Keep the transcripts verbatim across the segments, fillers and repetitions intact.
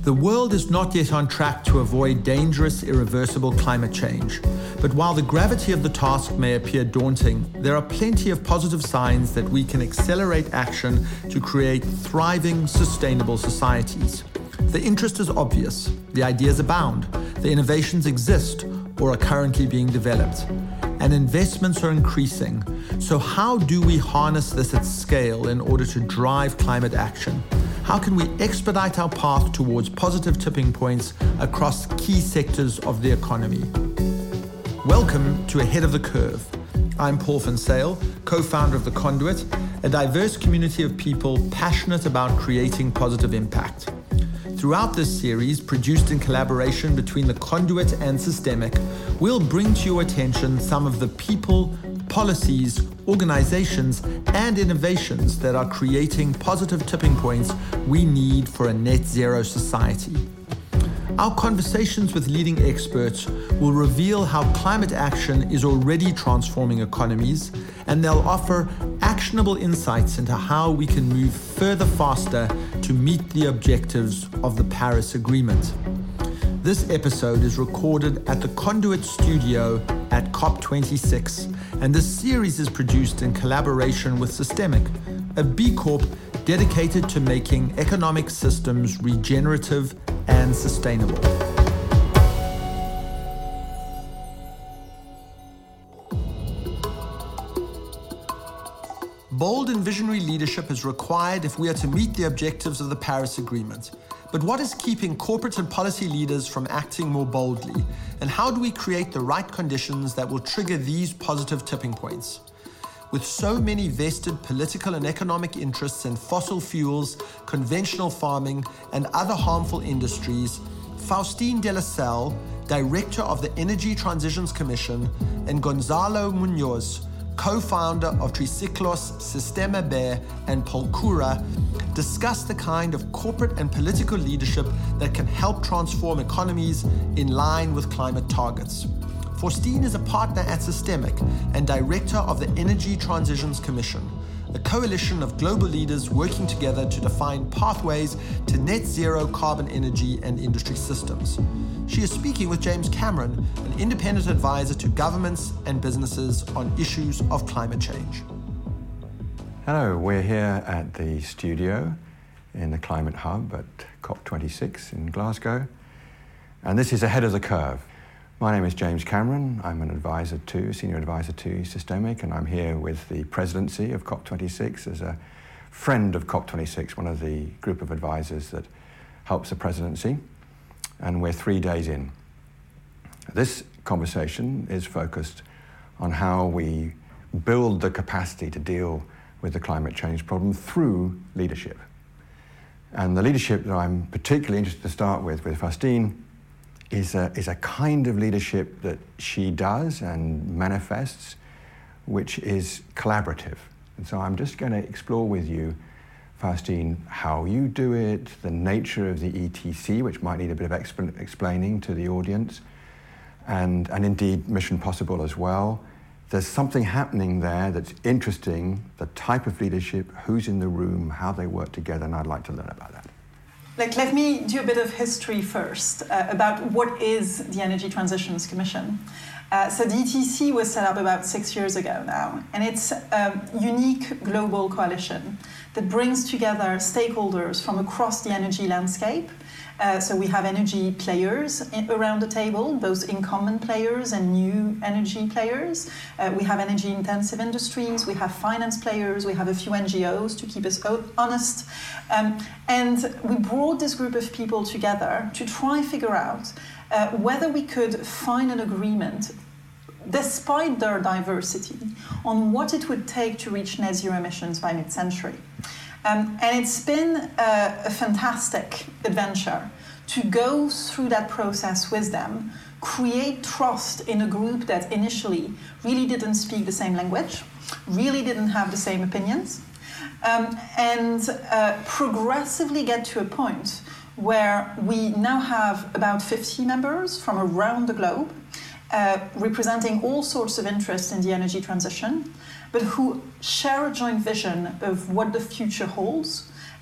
The world is not yet on track to avoid dangerous, irreversible climate change. But while the gravity of the task may appear daunting, there are plenty of positive signs that we can accelerate action to create thriving, sustainable societies. The interest is obvious, the ideas abound, the innovations exist or are currently being developed, and investments are increasing. So how do we harness this at scale in order to drive climate action? How can we expedite our path towards positive tipping points across key sectors of the economy? Welcome to Ahead of the Curve. I'm Paul van Zyl, co-founder of The Conduit, a diverse community of people passionate about creating positive impact. Throughout this series, produced in collaboration between The Conduit and Systemic, we'll bring to your attention some of the people, policies, organizations, and innovations that are creating positive tipping points we need for a net zero society. Our conversations with leading experts will reveal how climate action is already transforming economies, and they'll offer actionable insights into how we can move further faster to meet the objectives of the Paris Agreement. This episode is recorded at the Conduit Studio at COP twenty-six, and this series is produced in collaboration with Systemic, a B Corp dedicated to making economic systems regenerative and sustainable. Bold and visionary leadership is required if we are to meet the objectives of the Paris Agreement. But what is keeping corporate and policy leaders from acting more boldly? And how do we create the right conditions that will trigger these positive tipping points? With so many vested political and economic interests in fossil fuels, conventional farming, and other harmful industries, Faustine de la Salle, director of the Energy Transitions Commission, and Gonzalo Munoz, co-founder of Triciclos, Sistema B, and Polcura, discuss the kind of corporate and political leadership that can help transform economies in line with climate targets. Faustine is a partner at Systemic and director of the Energy Transitions Commission, a coalition of global leaders working together to define pathways to net zero carbon energy and industry systems. She is speaking with James Cameron, an independent advisor to governments and businesses on issues of climate change. Hello, we're here at the studio in the Climate Hub at COP twenty-six in Glasgow, and this is Ahead of the Curve. My name is James Cameron. I'm an advisor to, senior advisor to Systemic, and I'm here with the presidency of COP twenty-six as a friend of COP twenty-six, one of the group of advisors that helps the presidency, and we're three days in. This conversation is focused on how we build the capacity to deal with the climate change problem through leadership. And the leadership that I'm particularly interested to start with, with Faustine, is a, is a kind of leadership that she does and manifests, which is collaborative. And so I'm just going to explore with you, Faustine, how you do it, the nature of the E T C, which might need a bit of exp- explaining to the audience, and, and indeed Mission Possible as well. There's something happening there that's interesting, the type of leadership, who's in the room, how they work together, and I'd like to learn about that. Like, let me do a bit of history first uh, about what is the Energy Transitions Commission. Uh, so the E T C was set up about six years ago now, and it's a unique global coalition that brings together stakeholders from across the energy landscape. Uh, so we have energy players in, around the table, both incumbent players and new energy players. Uh, we have energy-intensive industries, we have finance players, we have a few N G Os to keep us honest. Um, and we brought this group of people together to try and figure out uh, whether we could find an agreement, despite their diversity, on what it would take to reach net zero emissions by mid-century. Um, and it's been a, a fantastic adventure to go through that process with them, create trust in a group that initially really didn't speak the same language, really didn't have the same opinions, um, and uh, progressively get to a point where we now have about fifty members from around the globe, uh, representing all sorts of interests in the energy transition, but who share a joint vision of what the future holds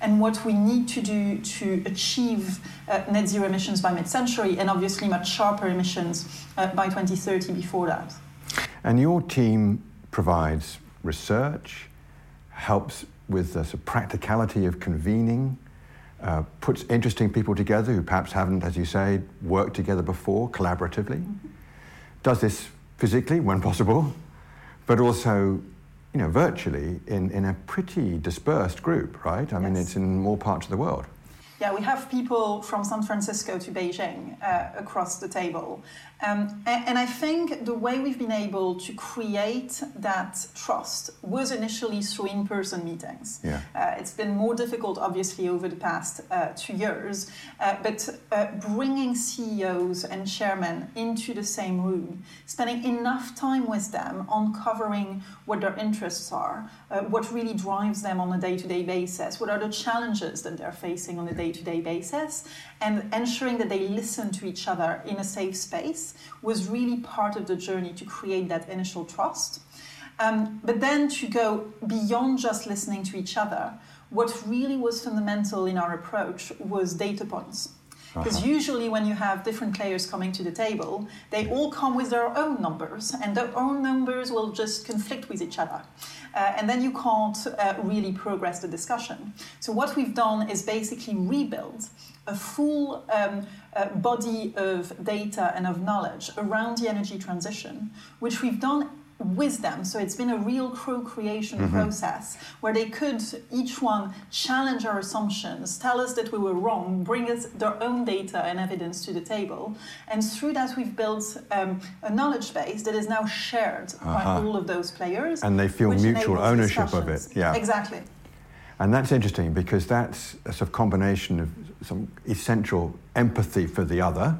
and what we need to do to achieve uh, net zero emissions by mid-century, and obviously much sharper emissions uh, by twenty thirty before that. And your team provides research, helps with the sort of practicality of convening, uh, puts interesting people together who perhaps haven't, as you say, worked together before collaboratively. Mm-hmm. Does this physically when possible, but also, you know, virtually in, in a pretty dispersed group, right? I yes. mean, it's in more parts of the world. Yeah, we have people from San Francisco to Beijing uh, across the table. Um, and, and I think the way we've been able to create that trust was initially through in-person meetings. Yeah. Uh, it's been more difficult, obviously, over the past uh, two years, uh, but uh, bringing C E Os and chairmen into the same room, spending enough time with them, uncovering what their interests are, uh, what really drives them on a day-to-day basis, what are the challenges that they're facing on a day-to-day basis, and ensuring that they listen to each other in a safe space was really part of the journey to create that initial trust. Um, but then to go beyond just listening to each other, what really was fundamental in our approach was data points. Because uh-huh. usually when you have different players coming to the table, they all come with their own numbers, and their own numbers will just conflict with each other. Uh, and then you can't uh, really progress the discussion. So what we've done is basically rebuild a full um, uh, body of data and of knowledge around the energy transition, which we've done with them. So it's been a real co-creation mm-hmm. process where they could, each one, challenge our assumptions, tell us that we were wrong, bring us their own data and evidence to the table. And through that, we've built um, a knowledge base that is now shared uh-huh. by all of those players. And they feel mutual ownership of it. Yeah, exactly. And that's interesting because that's a sort of combination of some essential empathy for the other,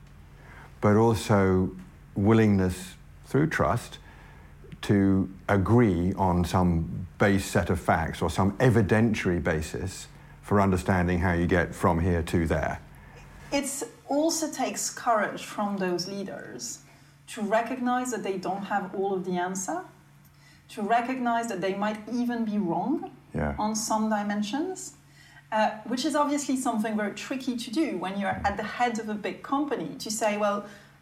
but also willingness through trust to agree on some base set of facts or some evidentiary basis for understanding how you get from here to there. It also takes courage from those leaders to recognize that they don't have all of the answer, to recognize that they might even be wrong yeah. on some dimensions, uh, which is obviously something very tricky to do when you're at the head of a big company, to say, well,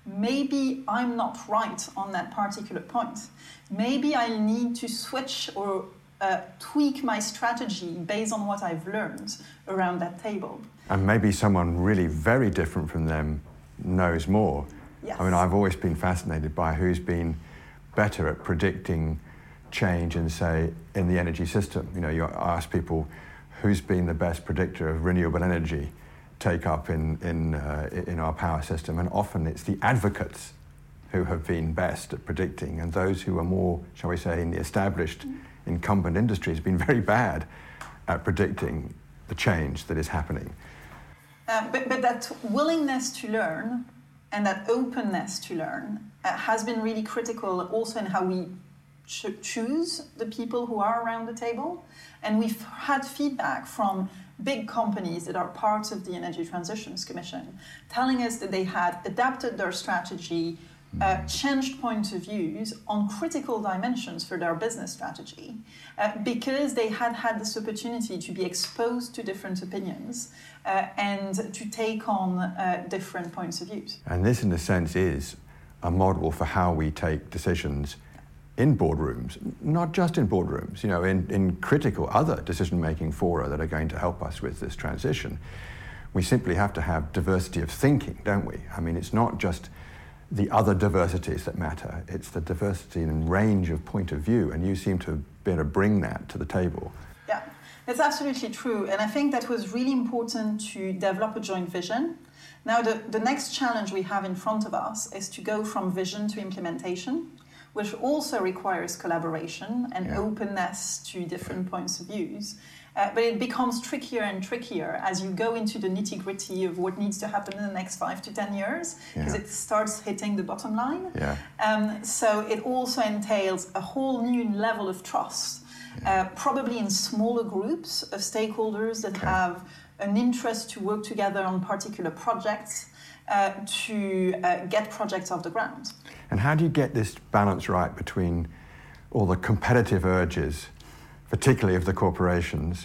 maybe I'm not right on that particular point. Maybe I need to switch or uh, tweak my strategy based on what I've learned around that table. And maybe someone really very different from them knows more. Yes. I mean, I've always been fascinated by who's been better at predicting change in, say, in the energy system. You know, you ask people who's been the best predictor of renewable energy take up in in uh, in our power system, and often it's the advocates who have been best at predicting, and those who are more, shall we say, in the established incumbent industries have been very bad at predicting the change that is happening. Uh, but, but that willingness to learn and that openness to learn uh, has been really critical also in how we ch- choose the people who are around the table. And we've had feedback from big companies that are part of the Energy Transitions Commission telling us that they had adapted their strategy, uh, changed point of views on critical dimensions for their business strategy uh, because they had had this opportunity to be exposed to different opinions uh, and to take on uh, different points of views. And this, in a sense, is a model for how we take decisions in boardrooms, not just in boardrooms, you know, in, in critical other decision-making fora that are going to help us with this transition. We simply have to have diversity of thinking, don't we? I mean, it's not just the other diversities that matter, it's the diversity and range of point of view, and you seem to be able to bring that to the table. Yeah, that's absolutely true, and I think that was really important to develop a joint vision. Now, the, the next challenge we have in front of us is to go from vision to implementation, which also requires collaboration and yeah. openness to different yeah. points of views. Uh, but it becomes trickier and trickier as you go into the nitty-gritty of what needs to happen in the next five to ten years, because yeah. it starts hitting the bottom line. Yeah. Um, so it also entails a whole new level of trust, yeah. uh, probably in smaller groups of stakeholders that okay. have an interest to work together on particular projects uh, to uh, get projects off the ground. And how do you get this balance right between all the competitive urges, particularly of the corporations,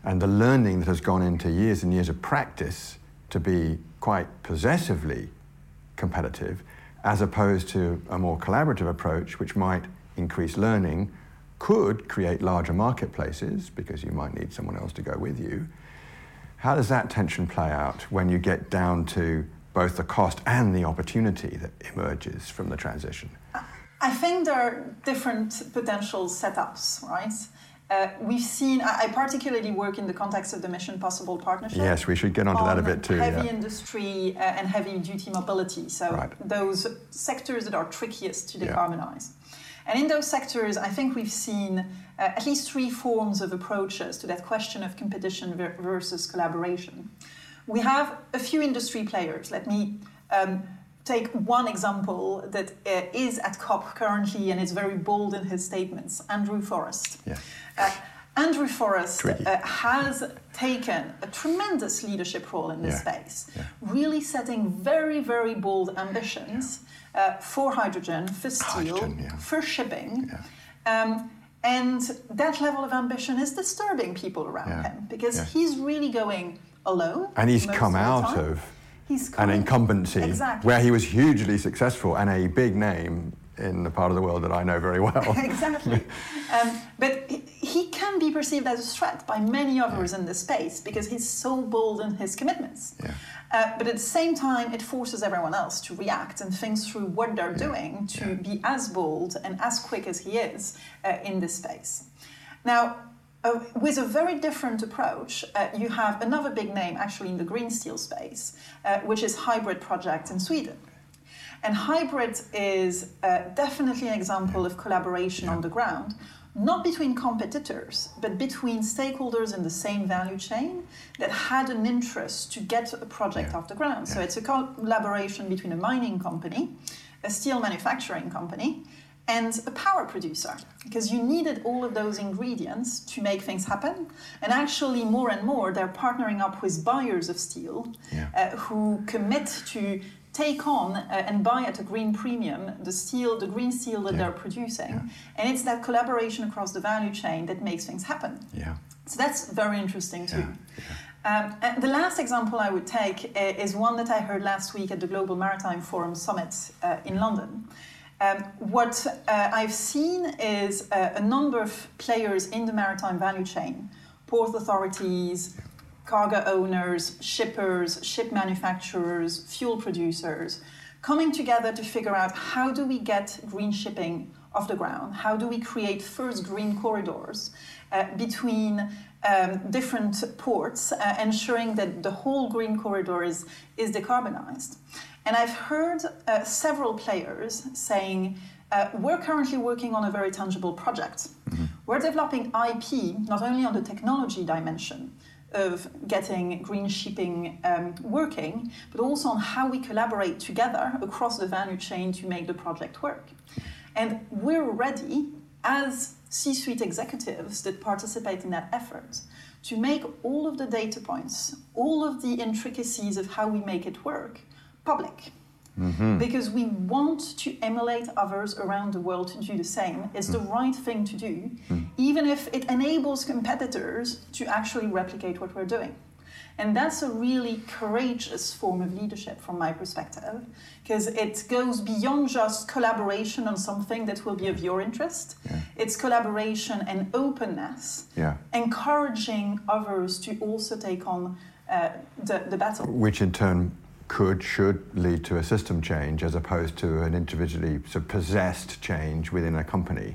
and the learning that has gone into years and years of practice to be quite possessively competitive, as opposed to a more collaborative approach which might increase learning, could create larger marketplaces because you might need someone else to go with you. How does that tension play out when you get down to both the cost and the opportunity that emerges from the transition? I think there are different potential setups, right? Uh, we've seen, I, I particularly work in the context of the Mission Possible partnership. Yes, we should get onto that a bit too. Heavy yeah. industry uh, and heavy duty mobility, so right. those sectors that are trickiest to decarbonize. Yeah. And in those sectors, I think we've seen uh, at least three forms of approaches to that question of competition ver- versus collaboration. We have a few industry players. Let me um, take one example that uh, is at COP currently and is very bold in his statements, Andrew Forrest. Yeah. Uh, Andrew Forrest uh, Tricky. has taken a tremendous leadership role in this Yeah. space, Yeah. really setting very, very bold ambitions uh, for hydrogen, for steel, Hydrogen, yeah. for shipping. Yeah. Um, and that level of ambition is disturbing people around Yeah. him because Yeah. he's really going alone. And he's most come of the out time. of He's an coming- incumbency Exactly. where he was hugely successful and a big name in the part of the world that I know very well. Exactly. Um, but he, he can be perceived as a threat by many others Yeah. in this space because he's so bold in his commitments. Yeah. Uh, but at the same time, it forces everyone else to react and think through what they're Yeah. doing to Yeah. be as bold and as quick as he is uh, in this space. Now, uh, with a very different approach, uh, you have another big name actually in the green steel space, uh, which is Hybrid Project in Sweden. And Hybrid is uh, definitely an example of collaboration Yeah. on the ground, not between competitors, but between stakeholders in the same value chain that had an interest to get a project Yeah. off the ground. So Yeah. it's a collaboration between a mining company, a steel manufacturing company, and a power producer, because you needed all of those ingredients to make things happen. And actually, more and more, they're partnering up with buyers of steel Yeah. uh, who commit to take on uh, and buy at a green premium the steel, the green steel that Yeah. they're producing. Yeah. And it's that collaboration across the value chain that makes things happen. Yeah. So that's very interesting too. Yeah. Um, and the last example I would take uh, is one that I heard last week at the Global Maritime Forum Summit uh, in London. Um, what uh, I've seen is uh, a number of players in the maritime value chain, port authorities, cargo owners, shippers, ship manufacturers, fuel producers, coming together to figure out how do we get green shipping off the ground? How do we create first green corridors uh, between um, different ports, uh, ensuring that the whole green corridor is, is decarbonized? And I've heard uh, several players saying, uh, we're currently working on a very tangible project. Mm-hmm. We're developing I P, not only on the technology dimension of getting green shipping um, working, but also on how we collaborate together across the value chain to make the project work. And we're ready, as C-suite executives that participate in that effort, to make all of the data points, all of the intricacies of how we make it work, public. Mm-hmm. Because we want to emulate others around the world to do the same. It's mm. the right thing to do, mm. even if it enables competitors to actually replicate what we're doing. And that's a really courageous form of leadership from my perspective, because it goes beyond just collaboration on something that will be of your interest. Yeah. It's collaboration and openness, yeah. encouraging others to also take on uh, the, the battle. Which in turn could, should lead to a system change as opposed to an individually sort of possessed change within a company.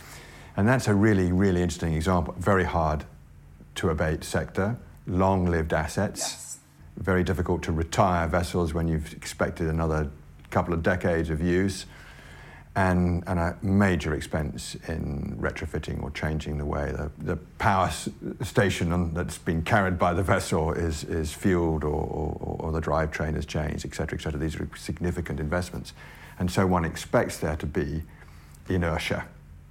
And that's a really, really interesting example. Very hard to abate sector, long-lived assets, yes. very difficult to retire vessels when you've expected another couple of decades of use, and, and a major expense in retrofitting or changing the way the, the power s- station on, that's been carried by the vessel is, is fueled or, or, or the drivetrain is changed, et cetera, et cetera. These are significant investments. And so one expects there to be inertia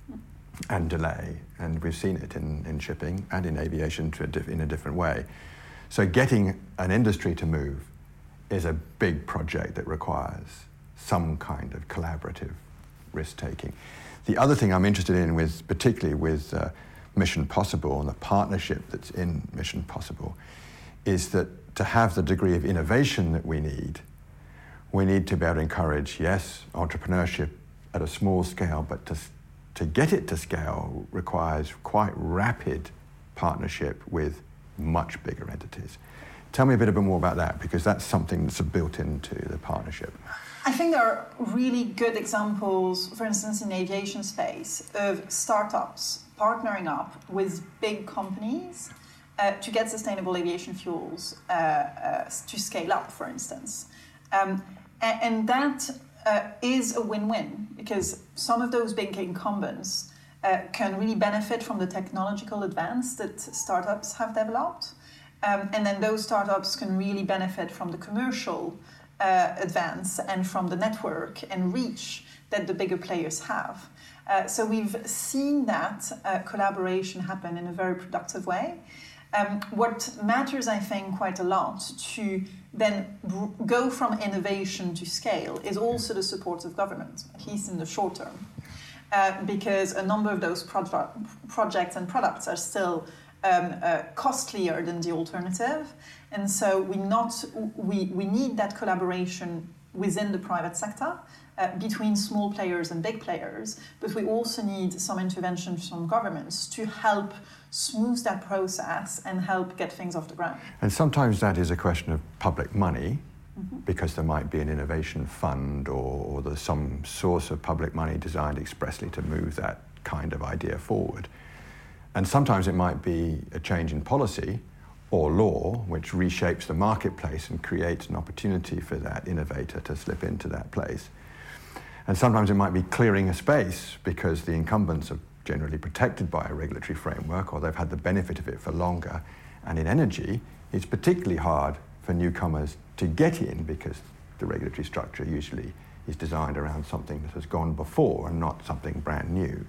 and delay, and we've seen it in, in shipping and in aviation to a diff, in a different way. So getting an industry to move is a big project that requires some kind of collaborative risk-taking. The other thing I'm interested in, with particularly with uh, Mission Possible and the partnership that's in Mission Possible is that to have the degree of innovation that we need, we need to be able to encourage, yes, entrepreneurship at a small scale, but to, to get it to scale requires quite rapid partnership with much bigger entities. Tell me a bit, a bit more about that, because that's something that's built into the partnership. I think there are really good examples, for instance, in the aviation space, of startups partnering up with big companies uh, to get sustainable aviation fuels uh, uh, to scale up, for instance. Um, and, and that uh, is a win-win, because some of those big incumbents uh, can really benefit from the technological advance that startups have developed. Um, and then those startups can really benefit from the commercial uh, advance and from the network and reach that the bigger players have. Uh, so we've seen that uh, collaboration happen in a very productive way. Um, what matters, I think, quite a lot to then br- go from innovation to scale is also the support of government, at least in the short term, uh, because a number of those pro- projects and products are still um, uh, costlier than the alternative, and so we not we we need that collaboration within the private sector. Uh, between small players and big players, but we also need some intervention from governments to help smooth that process and help get things off the ground. And sometimes that is a question of public money, mm-hmm. because there might be an innovation fund or, or there's some source of public money designed expressly to move that kind of idea forward. And sometimes it might be a change in policy or law which reshapes the marketplace and creates an opportunity for that innovator to slip into that place. And sometimes it might be clearing a space because the incumbents are generally protected by a regulatory framework or they've had the benefit of it for longer. And in energy, it's particularly hard for newcomers to get in because the regulatory structure usually is designed around something that has gone before and not something brand new.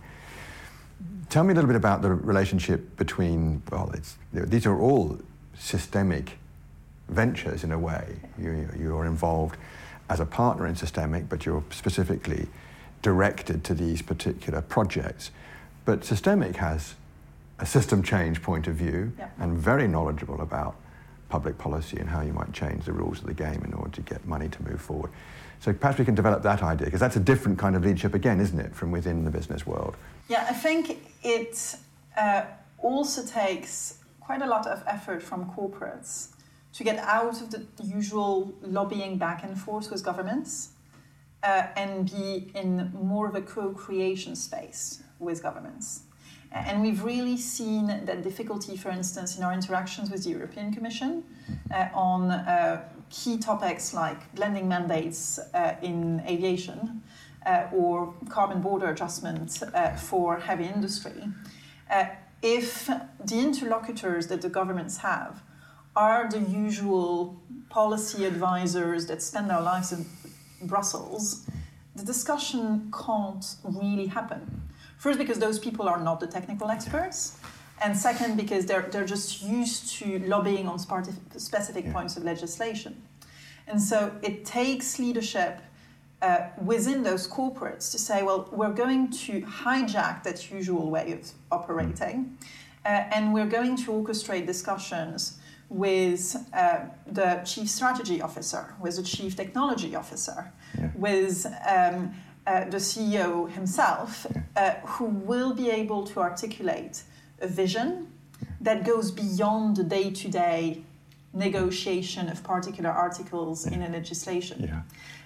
Tell me a little bit about the relationship between, well, it's, these are all systemic ventures in a way. You, you're involved as a partner in Systemic, but you're specifically directed to these particular projects. But Systemic has a system change point of view, yep. and very knowledgeable about public policy and how you might change the rules of the game in order to get money to move forward. So perhaps we can develop that idea, because that's a different kind of leadership again, isn't it, from within the business world? Yeah, I think it uh, also takes quite a lot of effort from corporates to get out of the usual lobbying back and forth with governments uh, and be in more of a co-creation space with governments. And we've really seen that difficulty, for instance, in our interactions with the European Commission uh, on uh, key topics like blending mandates uh, in aviation uh, or carbon border adjustment uh, for heavy industry. Uh, if the interlocutors that the governments have are the usual policy advisors that spend their lives in Brussels, the discussion can't really happen. First, because those people are not the technical experts, and second, because they're they're just used to lobbying on specific yeah. points of legislation. And so it takes leadership uh, within those corporates to say, well, we're going to hijack that usual way of operating, uh, and we're going to orchestrate discussions with uh, the chief strategy officer, with the chief technology officer, yeah. with um, uh, the C E O himself, yeah. uh, who will be able to articulate a vision yeah. that goes beyond the day-to-day negotiation of particular articles yeah. in a legislation. Yeah.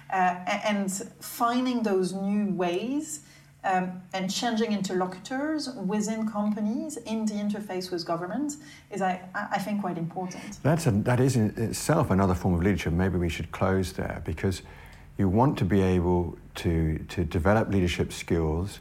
Uh, and finding those new ways Um, and changing interlocutors within companies in the interface with government is, I, I think, quite important. That's a, that is in itself another form of leadership. Maybe we should close there, because you want to be able to, to develop leadership skills,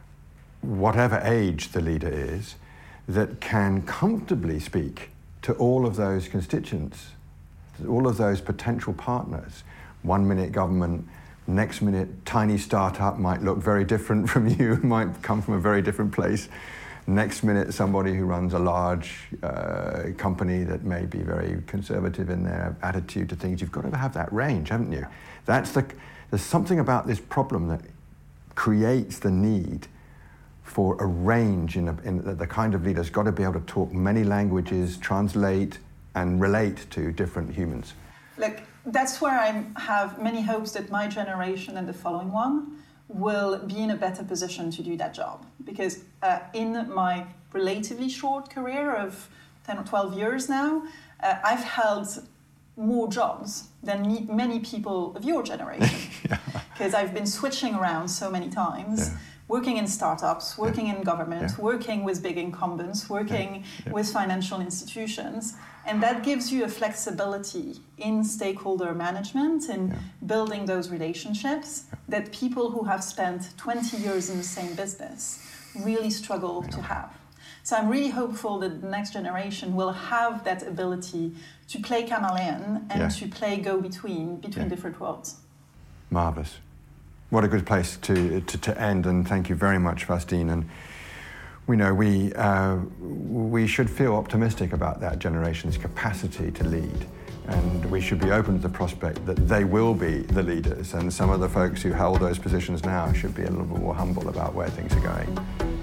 whatever age the leader is, that can comfortably speak to all of those constituents, all of those potential partners. One minute government, next minute, tiny startup might look very different from you, might come from a very different place. Next minute, somebody who runs a large uh, company that may be very conservative in their attitude to things. You've got to have that range, haven't you? That's the. There's something about this problem that creates the need for a range in, a, in the, the kind of leader's got to be able to talk many languages, translate and relate to different humans. Look, that's where I have many hopes that my generation and the following one will be in a better position to do that job. Because uh, in my relatively short career of ten or twelve years now, uh, I've held more jobs than me, many people of your generation. Because yeah. I've been switching around so many times, yeah. working in startups, working yeah. in government, yeah. working with big incumbents, working yeah. Yeah. with financial institutions. And that gives you a flexibility in stakeholder management and yeah. building those relationships yeah. that people who have spent twenty years in the same business really struggle yeah. to have. So I'm really hopeful that the next generation will have that ability to play chameleon and yeah. to play go-between between yeah. different worlds. Marvellous. What a good place to, to, to end, and thank you very much, Faustine. And we know we, uh, we should feel optimistic about that generation's capacity to lead, and we should be open to the prospect that they will be the leaders, and some of the folks who hold those positions now should be a little bit more humble about where things are going.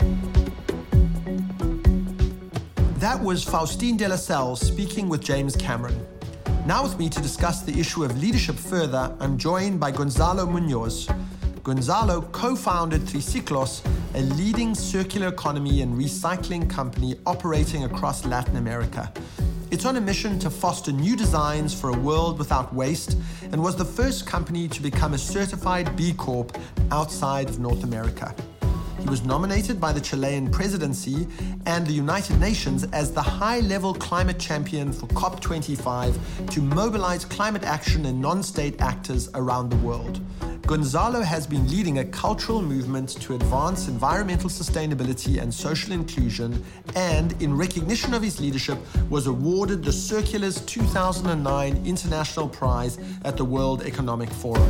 That was Faustine de Lasalle speaking with James Cameron. Now with me to discuss the issue of leadership further, I'm joined by Gonzalo Munoz. Gonzalo co-founded Triciclos, a leading circular economy and recycling company operating across Latin America. It's on a mission to foster new designs for a world without waste, and was the first company to become a certified B Corp outside of North America. He was nominated by the Chilean presidency and the United Nations as the high-level climate champion for COP twenty-five to mobilize climate action and non-state actors around the world. Gonzalo has been leading a cultural movement to advance environmental sustainability and social inclusion, and in recognition of his leadership was awarded the Circular's two thousand nine International Prize at the World Economic Forum.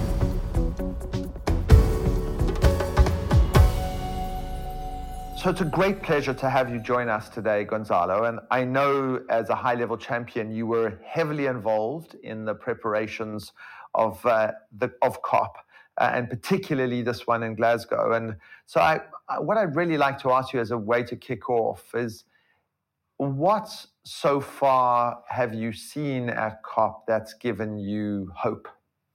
So it's a great pleasure to have you join us today, Gonzalo. And I know as a high-level champion, you were heavily involved in the preparations of uh, the of COP, uh, and particularly this one in Glasgow. And so I, what I'd really like to ask you as a way to kick off is, what so far have you seen at COP that's given you hope?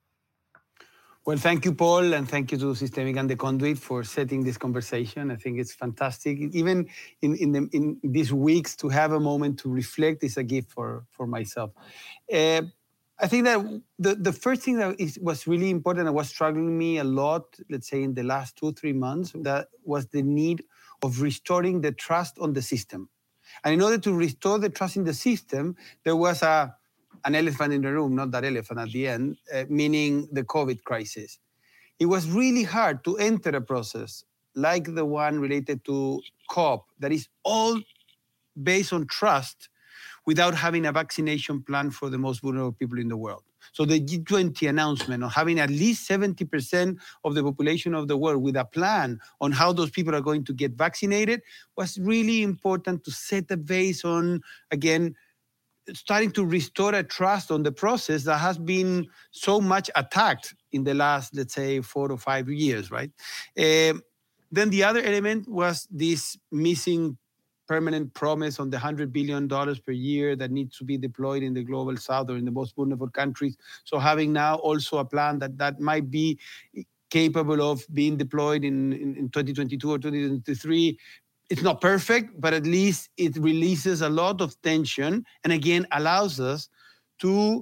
Well, thank you, Paul, and thank you to Systemic and the Conduit for setting this conversation. I think it's fantastic. Even in, in, the, in these weeks, to have a moment to reflect is a gift for, for myself. Uh, I think that the, the first thing that is, was really important and was struggling me a lot, let's say in the last two, three months, that was the need of restoring the trust on the system. And in order to restore the trust in the system, there was a an elephant in the room, not that elephant at the end, uh, meaning the COVID crisis. It was really hard to enter a process like the one related to COP that is all based on trust without having a vaccination plan for the most vulnerable people in the world. So the G twenty announcement of having at least seventy percent of the population of the world with a plan on how those people are going to get vaccinated was really important to set the base on, again, starting to restore a trust on the process that has been so much attacked in the last, let's say, four or five years, right? Um, then the other element was this missing permanent promise on the one hundred billion dollars per year that needs to be deployed in the global south or in the most vulnerable countries. So having now also a plan that, that might be capable of being deployed in, in, in twenty twenty-two or twenty twenty-three, it's not perfect, but at least it releases a lot of tension and again allows us to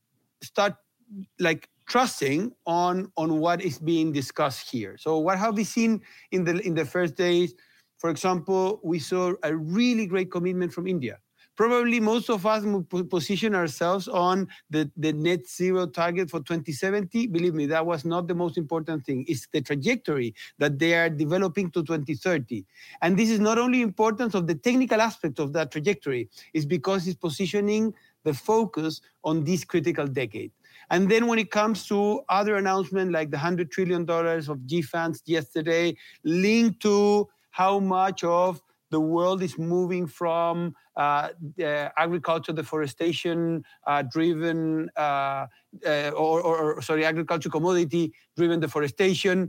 start like trusting on, on what is being discussed here. So what have we seen in the in the first days? For example, we saw a really great commitment from India. Probably most of us will position ourselves on the, the net zero target for twenty seventy. Believe me, that was not the most important thing. It's the trajectory that they are developing to twenty thirty. And this is not only important of the technical aspect of that trajectory, it's because it's positioning the focus on this critical decade. And then when it comes to other announcements like the one hundred trillion dollars of G funds yesterday, linked to how much of the world is moving from uh, uh, agriculture, deforestation uh, driven, uh, uh, or, or, or sorry, agriculture commodity driven deforestation.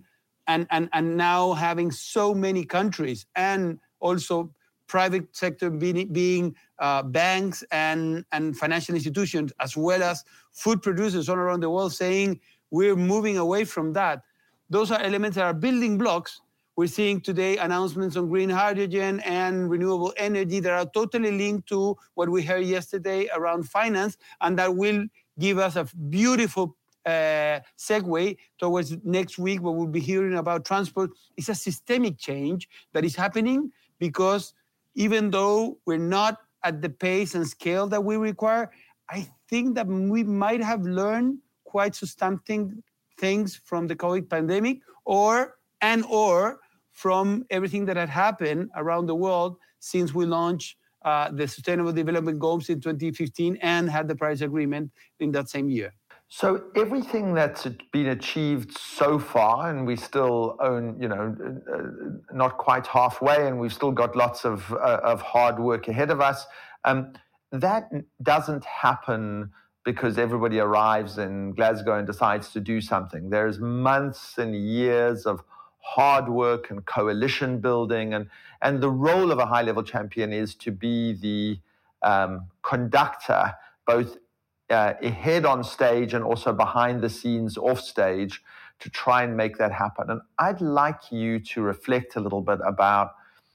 and, and, and now having so many countries and also private sector being, being uh, banks and, and financial institutions, as well as food producers all around the world saying we're moving away from that. Those are elements that are building blocks. We're seeing today announcements on green hydrogen and renewable energy that are totally linked to what we heard yesterday around finance, and that will give us a beautiful uh, segue towards next week, where we'll be hearing about transport. It's a systemic change that is happening because even though we're not at the pace and scale that we require, I think that we might have learned quite substantive things from the COVID pandemic, or and or from everything that had happened around the world since we launched uh, the Sustainable Development Goals in twenty fifteen and had the Paris Agreement in that same year. So everything that's been achieved so far, and we still own, you know, uh, not quite halfway, and we've still got lots of uh, of hard work ahead of us. Um, that doesn't happen because everybody arrives in Glasgow and decides to do something. There's months and years of hard work and coalition building, and and the role of a high-level champion is to be the um, conductor, both Uh, ahead on stage and also behind the scenes off stage, to try and make that happen. And I'd like you to reflect a little bit about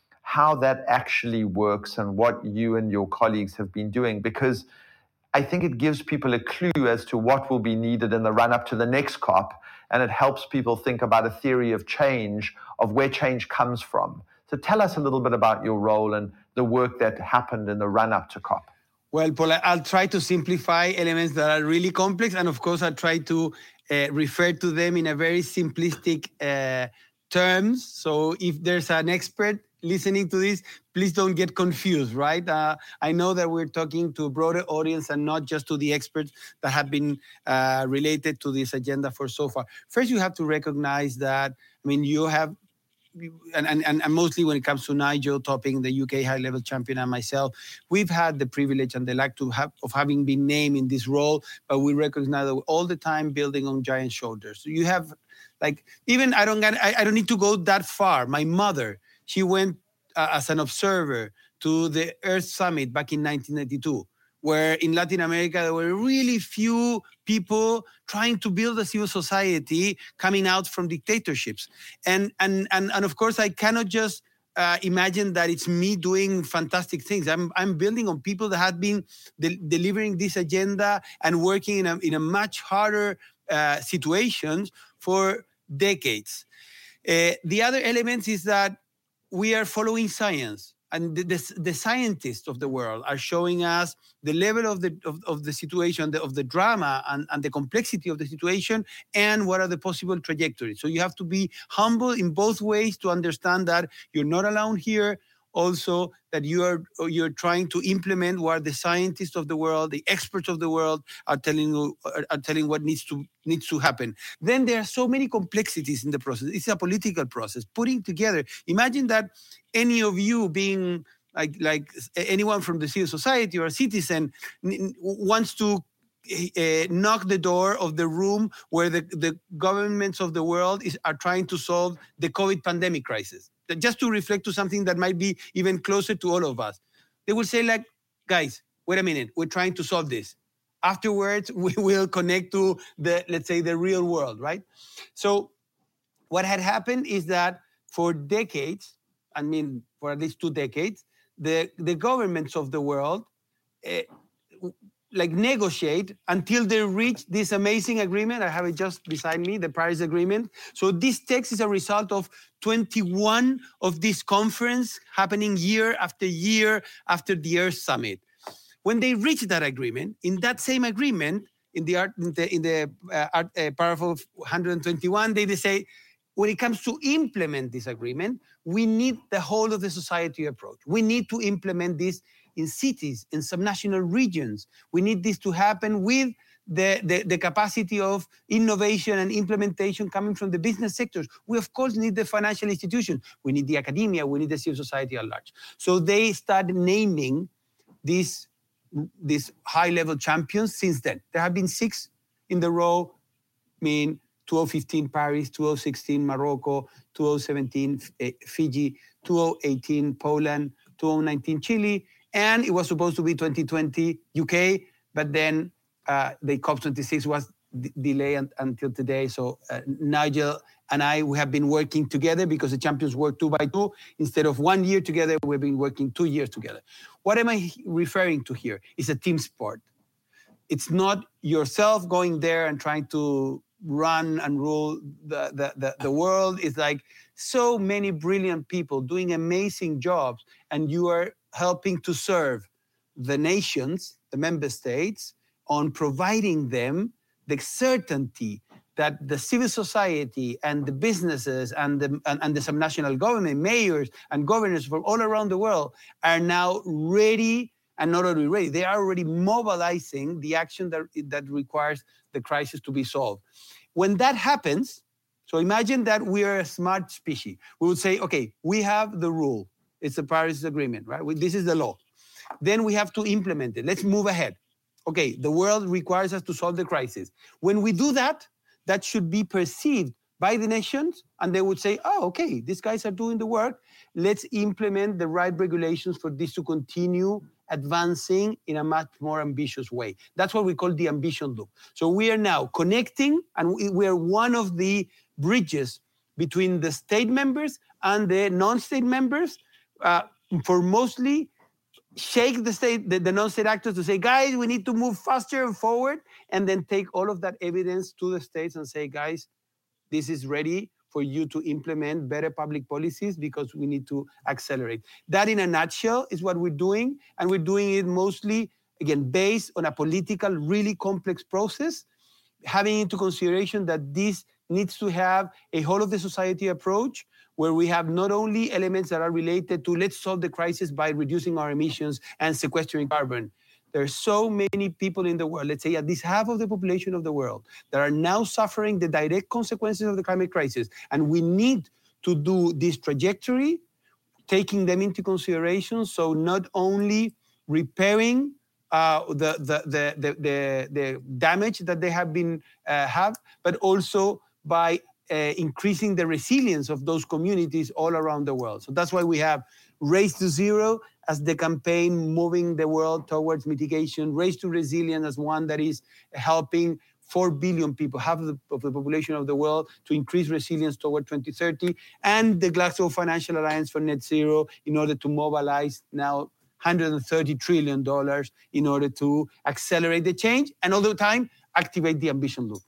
how that actually works and what you and your colleagues have been doing, because I think it gives people a clue as to what will be needed in the run-up to the next COP, and it helps people think about a theory of change, of where change comes from. So tell us a little bit about your role and the work that happened in the run-up to COP. Well, Paul, I'll try to simplify elements that are really complex. And of course, I'll try to uh, refer to them in a very simplistic uh, terms. So if there's an expert listening to this, please don't get confused, right? Uh, I know that we're talking to a broader audience and not just to the experts that have been uh, related to this agenda for so far. First, you have to recognize that, I mean, you have And, and, and mostly when it comes to Nigel Topping, the U K high-level champion, and myself, we've had the privilege and the luck to have, of having been named in this role, but we recognize that we're all the time building on giant shoulders. So you have, like, even I don't, I, I don't need to go that far. My mother, she went uh, as an observer to the Earth Summit back in nineteen ninety-two, where in Latin America, there were really few people trying to build a civil society coming out from dictatorships. And, and, and, and of course, I cannot just uh, imagine that it's me doing fantastic things. I'm, I'm building on people that had been de- delivering this agenda and working in a, in a much harder uh, situations for decades. Uh, the other element is that we are following science. And the, the, the scientists of the world are showing us the level of the of, of the situation, the, of the drama and, and the complexity of the situation, and what are the possible trajectories. So you have to be humble in both ways to understand that you're not alone here. Also, that you are you're trying to implement what the scientists of the world, the experts of the world are telling you, are, are telling what needs to needs to happen. Then there are so many complexities in the process. It's a political process. Putting together. Imagine that any of you being like like anyone from the civil society or a citizen wants to uh, knock the door of the room where the, the governments of the world is, are trying to solve the COVID pandemic crisis. Just to reflect to something that might be even closer to all of us. They will say, like, guys, wait a minute, we're trying to solve this. Afterwards, we will connect to the, let's say, the real world, right? So what had happened is that for decades, I mean, for at least two decades, the, the governments of the world uh, like negotiate until they reach this amazing agreement. I have it just beside me, the Paris Agreement. So this text is a result of twenty-one of this conference happening year after year after the Earth Summit. When they reach that agreement, in that same agreement, in the, art, in the, in the uh, art, uh, paragraph one hundred twenty-one, they, they say, when it comes to implement this agreement, we need the whole of the society approach. We need to implement this in cities, in subnational regions. We need this to happen with the, the, the capacity of innovation and implementation coming from the business sectors. We, of course, need the financial institutions. We need the academia. We need the civil society at large. So they started naming these, these high-level champions since then. There have been six in the row, I mean, twenty fifteen Paris, twenty sixteen Morocco, twenty seventeen uh, Fiji, twenty eighteen Poland, twenty nineteen Chile, and it was supposed to be twenty twenty U K, but then uh, the COP twenty-six was d- delayed until today. So uh, Nigel and I, we have been working together because the champions work two by two. Instead of one year together, we've been working two years together. What am I referring to here? It's a team sport. It's not yourself going there and trying to run and rule the, the, the, the world. It's like so many brilliant people doing amazing jobs, and you are helping to serve the nations, the member states, on providing them the certainty that the civil society and the businesses and the, and, and the subnational government, mayors and governors from all around the world are now ready, and not only ready, they are already mobilizing the action that, that requires the crisis to be solved. When that happens, so imagine that we are a smart species. We would say, okay, we have the rule. It's the Paris Agreement, right? We, this is the law. Then we have to implement it. Let's move ahead. Okay, the world requires us to solve the crisis. When we do that, that should be perceived by the nations, and they would say, oh, okay, these guys are doing the work. Let's implement the right regulations for this to continue advancing in a much more ambitious way. That's what we call the ambition loop. So we are now connecting, and we are one of the bridges between the state members and the non-state members uh, for mostly shake the state, the, the non-state actors to say, guys, we need to move faster and forward, and then take all of that evidence to the states and say, guys, this is ready for you to implement better public policies because we need to accelerate. That in a nutshell is what we're doing, and we're doing it mostly, again, based on a political, really complex process, having into consideration that this needs to have a whole of the society approach where we have not only elements that are related to let's solve the crisis by reducing our emissions and sequestering carbon. There are so many people in the world, let's say at least half of the population of the world, that are now suffering the direct consequences of the climate crisis. And we need to do this trajectory, taking them into consideration. So not only repairing uh, the, the, the, the, the, the damage that they have been uh, have, but also by uh, increasing the resilience of those communities all around the world. So that's why we have Race to Zero as the campaign moving the world towards mitigation, Race to Resilience as one that is helping four billion people, half of the, of the population of the world, to increase resilience toward twenty thirty, and the Glasgow Financial Alliance for Net Zero in order to mobilize now one hundred thirty trillion dollars in order to accelerate the change and all the time activate the ambition loop.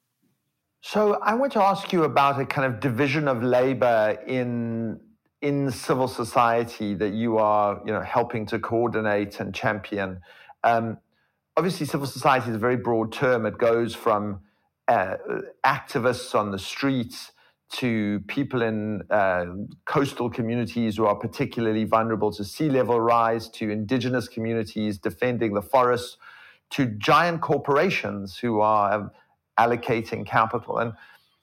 So I want to ask you about a kind of division of labor in in civil society that you are, you know, helping to coordinate and champion. Um, obviously, civil society is a very broad term. It goes from uh, activists on the streets to people in uh, coastal communities who are particularly vulnerable to sea level rise, to indigenous communities defending the forests, to giant corporations who are um, allocating capital. And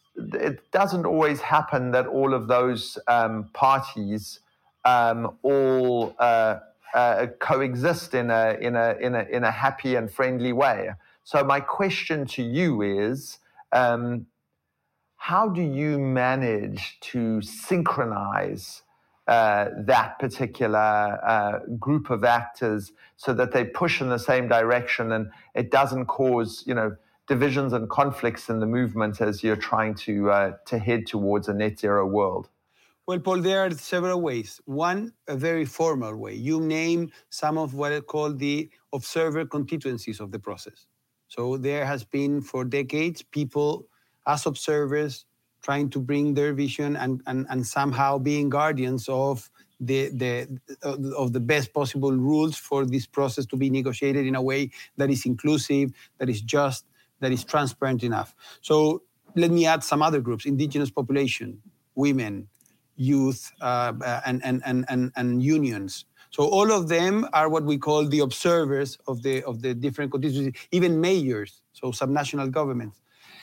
it doesn't always happen that all of those um, parties um, all uh, uh, coexist in a, in, a, in, a, in a happy and friendly way. So my question to you is, um, how do you manage to synchronize uh, that particular uh, group of actors so that they push in the same direction and it doesn't cause, you know, divisions and conflicts in the movement as you're trying to uh, to head towards a net zero world? Well, Paul, there are several ways. One, a very formal way. You name some of what I call the observer constituencies of the process. So there has been for decades people as observers trying to bring their vision and, and, and somehow being guardians of the, the, of the best possible rules for this process to be negotiated in a way that is inclusive, that is just, that is transparent enough. So let me add some other groups: indigenous population, women, youth, uh, and, and, and, and, and unions. So all of them are what we call the observers of the, of the different constituencies, even mayors, so subnational governments.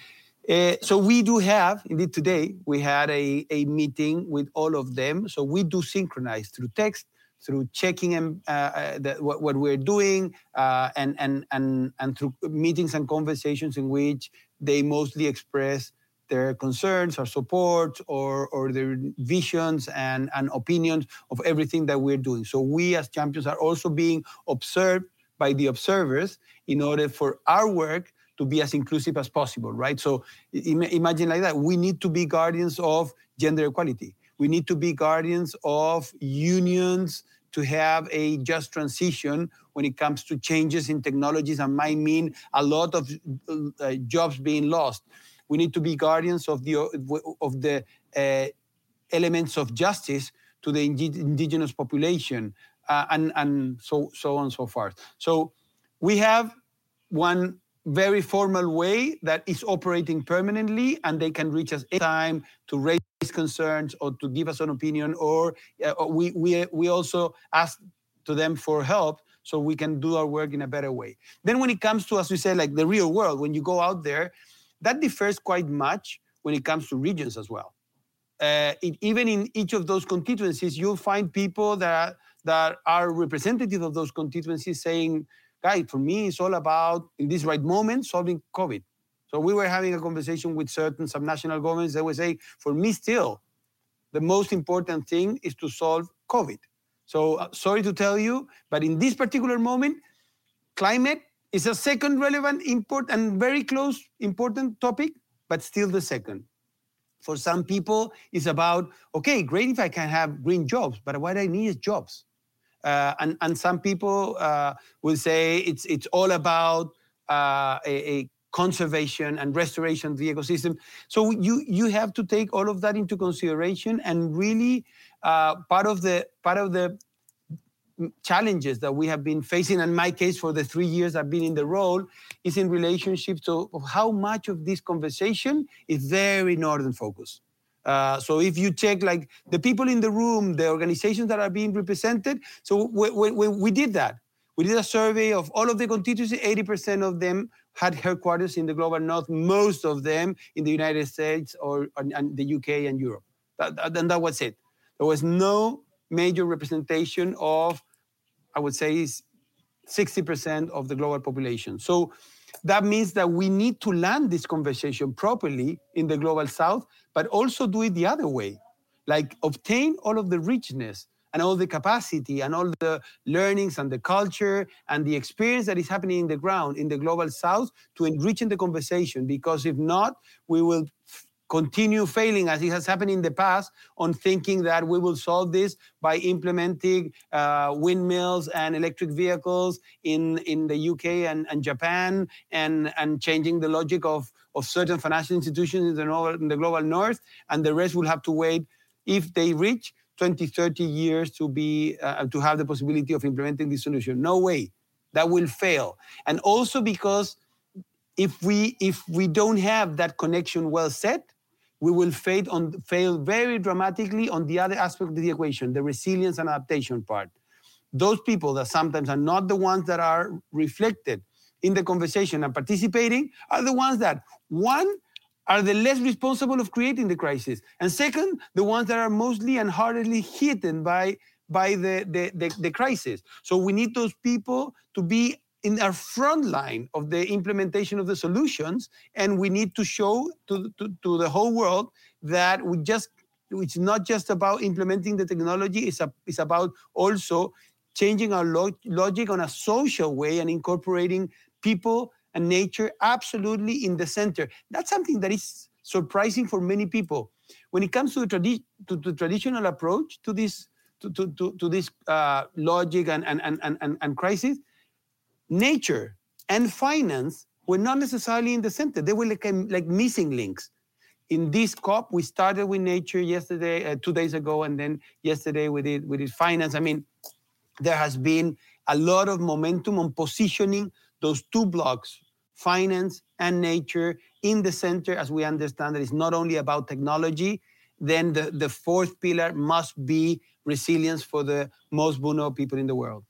Uh, so we do have, indeed today, we had a, a meeting with all of them. So we do synchronize through text, through checking and, uh, uh, the, what, what we're doing, uh, and, and, and, and through meetings and conversations in which they mostly express their concerns or support or, or their visions and, and opinions of everything that we're doing. So we as champions are also being observed by the observers in order for our work to be as inclusive as possible, right? So im- imagine like that. We need to be guardians of gender equality. We need to be guardians of unions to have a just transition when it comes to changes in technologies and might mean a lot of uh, jobs being lost. We need to be guardians of the of the uh, elements of justice to the indigenous population, uh, and and so so on and so forth. So we have one very formal way that is operating permanently, and they can reach us anytime to raise concerns or to give us an opinion, or uh, we we we also ask to them for help so we can do our work in a better way. Then when it comes to, as we said, like the real world, when you go out there, that differs quite much when it comes to regions as well. Uh, it, even in each of those constituencies, you'll find people that are, that are representative of those constituencies saying, guys, for me, it's all about, in this right moment, solving COVID. So we were having a conversation with certain subnational governments that would say, for me still, the most important thing is to solve COVID. So uh, sorry to tell you, but in this particular moment, climate is a second relevant, important, and very close, important topic, but still the second. For some people, it's about, okay, great if I can have green jobs, but what I need is jobs. Uh, and, and some people uh, will say it's it's all about uh, a, a conservation and restoration of the ecosystem. So you you have to take all of that into consideration, and really uh, part of the part of the challenges that we have been facing, in my case for the three years I've been in the role, is in relationship to how much of this conversation is very northern focused. Uh, so if you check like the people in the room, the organizations that are being represented, so we, we, we did that. We did a survey of all of the constituencies, eighty percent of them had headquarters in the global north, most of them in the United States or, or and the U K and Europe. That, that, and that was it. There was no major representation of, I would say, sixty percent of the global population. So that means that we need to land this conversation properly in the global south, but also do it the other way, like obtain all of the richness and all the capacity and all the learnings and the culture and the experience that is happening in the ground in the global south to enrich in the conversation, because if not, we will continue failing, as it has happened in the past, on thinking that we will solve this by implementing uh, windmills and electric vehicles in, in the U K and, and Japan, and, and changing the logic of, of certain financial institutions in the, north, in the global north, and the rest will have to wait, if they reach twenty, thirty years to be uh, to have the possibility of implementing this solution. No way. That will fail. And also because if we if we don't have that connection well set, we will fail, on, fail very dramatically on the other aspect of the equation, the resilience and adaptation part. Those people that sometimes are not the ones that are reflected in the conversation and participating are the ones that, one, are the less responsible of creating the crisis, and second, the ones that are mostly and hardly hit by, by the, the, the, the crisis. So we need those people to be in our front line of the implementation of the solutions, and we need to show to, to, to the whole world that we just, it's not just about implementing the technology, it's, a, it's about also changing our log, logic on a social way and incorporating people and nature absolutely in the center. That's something that is surprising for many people. When it comes to the, tradi- to, to traditional approach to this, to, to, to, to this uh, logic and, and, and, and, and crisis, nature and finance were not necessarily in the center. They were like, like missing links. In this COP, we started with nature yesterday, uh, two days ago, and then yesterday we did, we did finance. I mean, there has been a lot of momentum on positioning those two blocks, finance and nature, in the center, as we understand that it's not only about technology. Then the, the fourth pillar must be resilience for the most vulnerable people in the world.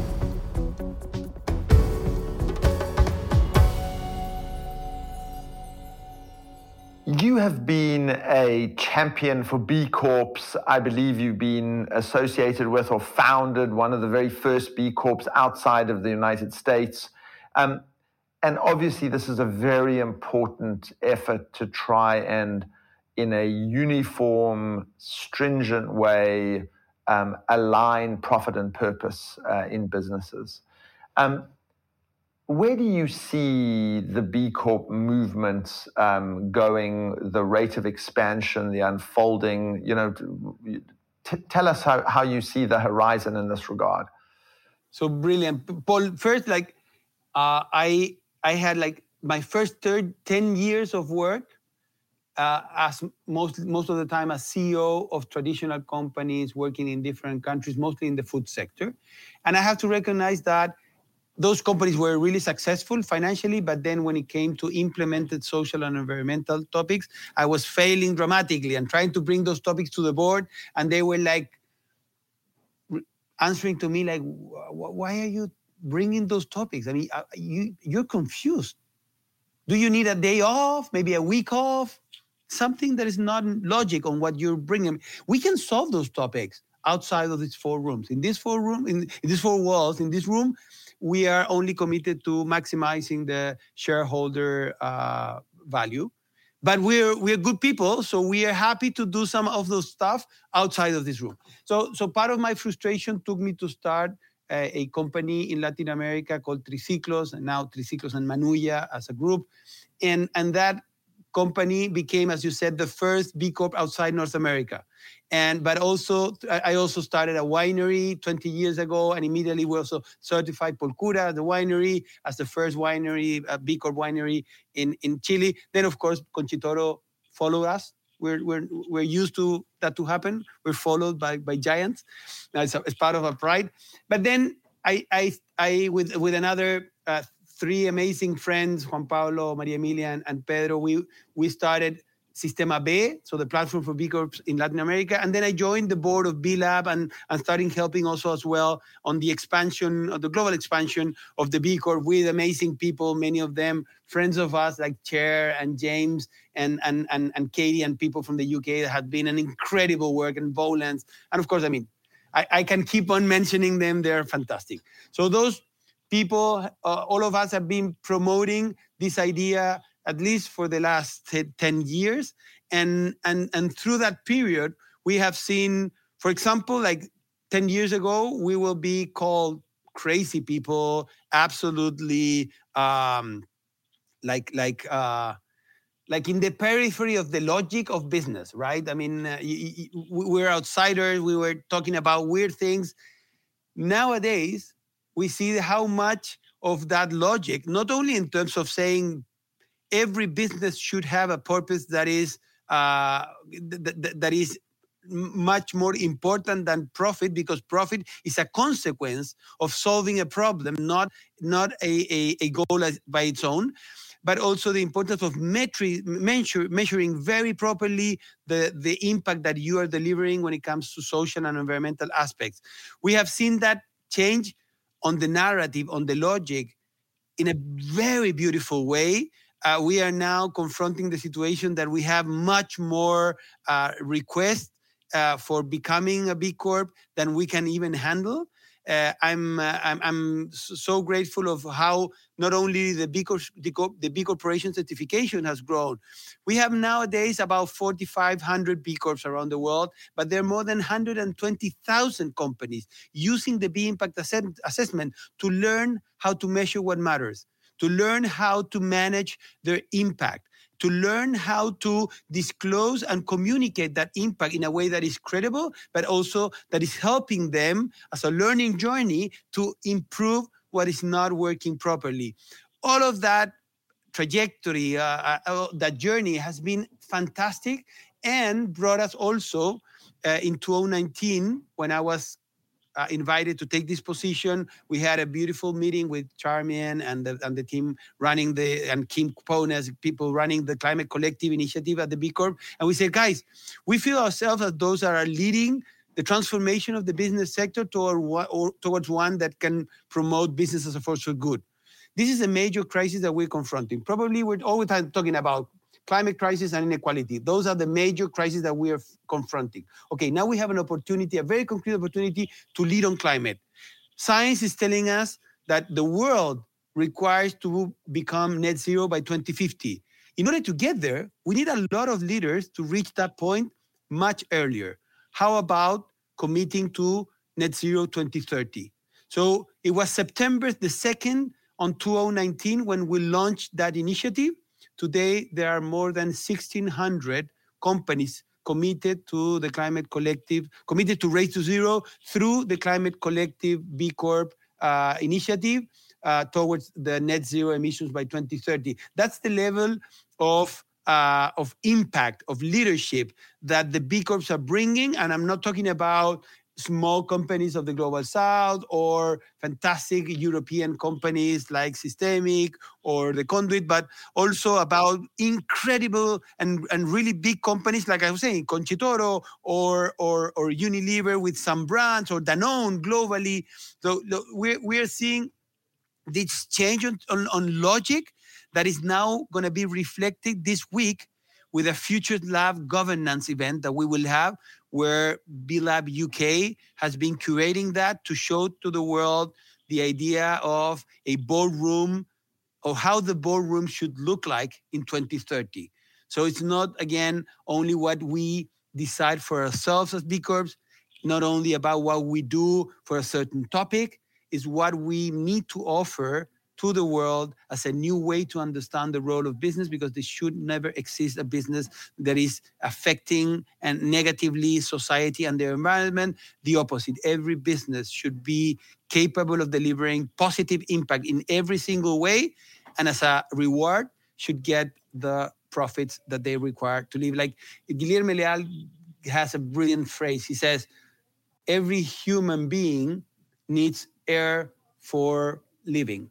You have been a champion for B Corps. I believe you've been associated with or founded one of the very first B Corps outside of the United States. Um, and obviously this is a very important effort to try and, in a uniform, stringent way, um, align profit and purpose uh, in businesses. Um, where do you see the B Corp movement um, going, the rate of expansion, the unfolding? You know, t- tell us how, how you see the horizon in this regard. So brilliant, Paul. First, like uh, I I had like my first third, ten years of work uh, as most most of the time as C E O of traditional companies working in different countries, mostly in the food sector, and I have to recognize that those companies were really successful financially, but then when it came to implemented social and environmental topics, I was failing dramatically and trying to bring those topics to the board, and they were like answering to me like, why are you bringing those topics? I mean, you, you're confused. Do you need a day off, maybe a week off? Something that is not logic on what you're bringing. We can solve those topics outside of these four rooms. In this four room, in, in these four walls, in this room, we are only committed to maximizing the shareholder uh, value. But we're we're good people, so we are happy to do some of those stuff outside of this room. So so part of my frustration took me to start a, a company in Latin America called Triciclos, and now Triciclos and Manuya as a group, and and that company became, as you said, the first B Corp outside North America. And but also, I also started a winery twenty years ago, and immediately we also certified Polcura, the winery, as the first winery, a B Corp winery in, in Chile. Then, of course, Conchitoro followed us. We're we're we're used to that to happen. We're followed by by giants. It's, it's part of our pride. But then I I I with with another uh, three amazing friends, Juan Pablo, Maria Emilia, and, and Pedro, we we started Sistema B, so the platform for B Corps in Latin America. And then I joined the board of B Lab and, and starting helping also as well on the expansion, of the global expansion of the B Corp with amazing people, many of them friends of us like Chair and James and, and, and, and Katie and people from the U K that had been an incredible work, and Bowlands. And of course, I mean, I, I can keep on mentioning them. They're fantastic. So those people, uh, all of us have been promoting this idea at least for the last ten years. And, and, and through that period, we have seen, for example, like ten years ago, we will be called crazy people, absolutely um, like, like, uh, like in the periphery of the logic of business, right? I mean, uh, y- y- we're outsiders. We were talking about weird things. Nowadays, we see how much of that logic, not only in terms of saying every business should have a purpose that is uh, th- th- that is much more important than profit, because profit is a consequence of solving a problem, not not a, a, a goal as, by its own, but also the importance of metri- measure, measuring very properly the, the impact that you are delivering when it comes to social and environmental aspects. We have seen that change on the narrative, on the logic, in a very beautiful way. Uh, we are now confronting the situation that we have much more uh, requests uh, for becoming a B Corp than we can even handle. Uh, I'm, uh, I'm I'm so grateful of how not only the B Corp, the, Corp, the B Corporation certification has grown. We have nowadays about forty-five hundred B Corps around the world, but there are more than one hundred twenty thousand companies using the B Impact assess- assessment to learn how to measure what matters, to learn how to manage their impact, to learn how to disclose and communicate that impact in a way that is credible, but also that is helping them as a learning journey to improve what is not working properly. All of that trajectory, uh, uh, that journey has been fantastic and brought us also uh, in two thousand nineteen, when I was Uh, invited to take this position. We had a beautiful meeting with Charmian and the, and the team running the, and Kim Kupone as people running the Climate Collective initiative at the B Corp. And we said, guys, we feel ourselves as those that are leading the transformation of the business sector toward one, or towards one that can promote business as a force for good. This is a major crisis that we're confronting. Probably we're all the time talking about climate crisis and inequality. Those are the major crises that we are f- confronting. Okay, now we have an opportunity, a very concrete opportunity to lead on climate. Science is telling us that the world requires to become net zero by twenty fifty. In order to get there, we need a lot of leaders to reach that point much earlier. How about committing to net zero twenty thirty? So it was September the second on two thousand nineteen when we launched that initiative. Today, there are more than sixteen hundred companies committed to the Climate Collective, committed to Race to Zero through the Climate Collective B Corp uh, initiative uh, towards the net zero emissions by twenty thirty. That's the level of uh, of impact, of leadership that the B Corps are bringing. And I'm not talking about small companies of the Global South or fantastic European companies like Systemic or the Conduit, but also about incredible and, and really big companies like I was saying, Conchitoro or, or, or Unilever with some brands or Danone globally. So we're, we're seeing this change on, on, on logic that is now going to be reflected this week with a Future Lab governance event that we will have, where B Lab U K has been curating that to show to the world the idea of a boardroom, or how the boardroom should look like in twenty thirty. So it's not, again, only what we decide for ourselves as B Corps, not only about what we do for a certain topic, is what we need to offer to the world as a new way to understand the role of business, because there should never exist a business that is affecting and negatively society and the environment. The opposite. Every business should be capable of delivering positive impact in every single way, and as a reward should get the profits that they require to live. Like Guilherme Leal has a brilliant phrase. He says, every human being needs air for living.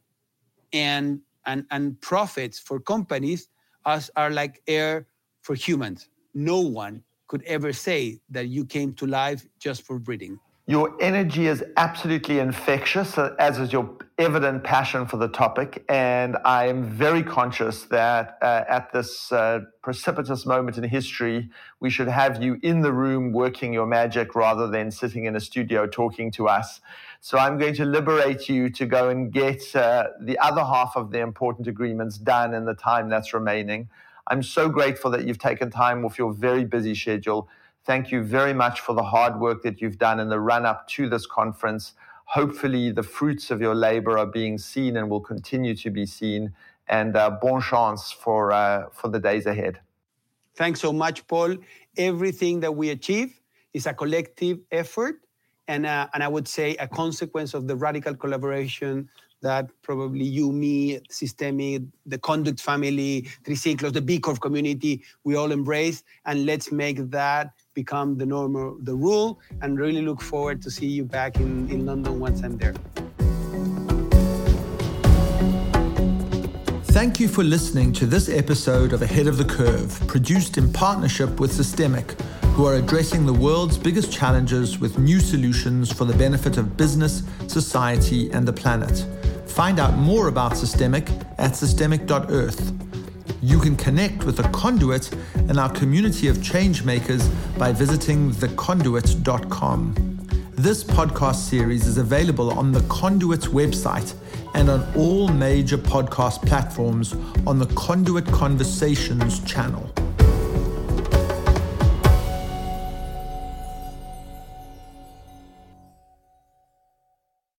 And, and, and profits for companies are, are like air for humans. No one could ever say that you came to life just for breathing. Your energy is absolutely infectious, as is your evident passion for the topic. And I am very conscious that uh, at this uh, precipitous moment in history, we should have you in the room working your magic rather than sitting in a studio talking to us. So I'm going to liberate you to go and get uh, the other half of the important agreements done in the time that's remaining. I'm so grateful that you've taken time off your very busy schedule. Thank you very much for the hard work that you've done in the run-up to this conference. Hopefully the fruits of your labor are being seen and will continue to be seen. And uh, bon chance for, uh, for the days ahead. Thanks so much, Paul. Everything that we achieve is a collective effort, and, uh, and I would say a consequence of the radical collaboration that probably you, me, Systemic, the Conduit family, Triciclos, the B Corp community, we all embrace. And let's make that become the normal, the rule, and really look forward to see you back in, in London once I'm there. Thank you for listening to this episode of Ahead of the Curve, produced in partnership with Systemic, who are addressing the world's biggest challenges with new solutions for the benefit of business, society, and the planet. Find out more about Systemic at systemic dot earth. You can connect with the Conduit and our community of change makers by visiting the conduit dot com. This podcast series is available on the Conduit's website and on all major podcast platforms on the Conduit Conversations channel.